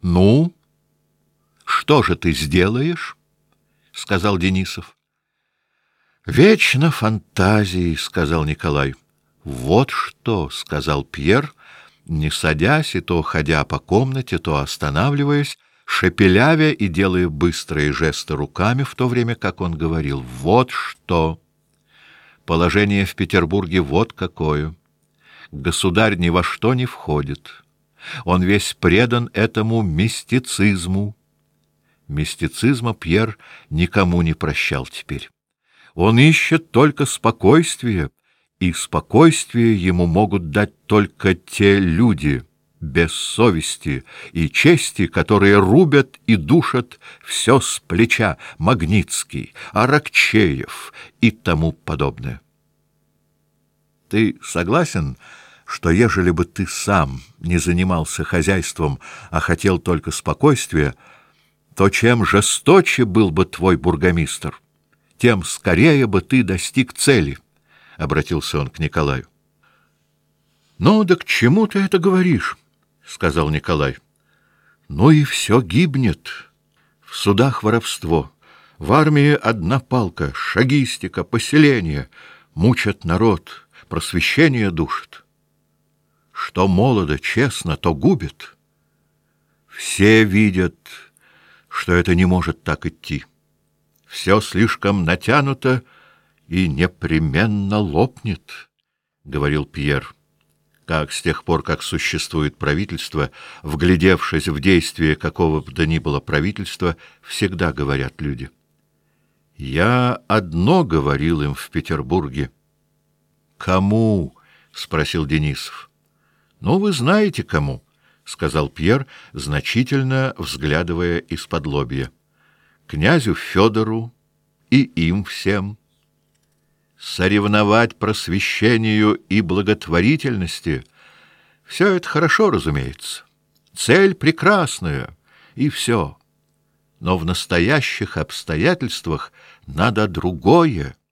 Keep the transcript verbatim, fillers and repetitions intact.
Ну, что же ты сделаешь? — сказал Денисов. — Вечно фантазии, — сказал Николай. — Вот что, — сказал Пьер, не садясь и то ходя по комнате, то останавливаясь, шепелявя и делая быстрые жесты руками, в то время как он говорил. — Вот что! Положение в Петербурге вот какое. Государь ни во что не входит. Он весь предан этому мистицизму. Мистицизма Пьер никому не прощал теперь. Он ищет только спокойствия, и спокойствие ему могут дать только те люди без совести и чести, которые рубят и душат все с плеча: Магнитский, Аракчеев и тому подобное. Ты согласен, что ежели бы ты сам не занимался хозяйством, а хотел только спокойствия, то чем жесточе был бы твой бургомистр, тем скорее бы ты достиг цели, — обратился он к Николаю. — Ну, да к чему ты это говоришь? — сказал Николай. — Ну и все гибнет. В судах воровство, в армии одна палка, шагистика, поселение, мучат народ, просвещение душит. Что молодо, честно, то губит. Все видят, что это не может так идти. Все слишком натянуто и непременно лопнет, — говорил Пьер, как с тех пор, как существует правительство, вглядевшись в действие какого бы то ни было правительства, всегда говорят люди. Я одно говорил им в Петербурге. — Кому? — спросил Денисов. — Ну, вы знаете, кому, — сказал Пьер, значительно взглядывая из-под-лобья. — Князю Федору и им всем. Соревновать просвещению и благотворительности — все это хорошо, разумеется. Цель прекрасная, и все. Но в настоящих обстоятельствах надо другое.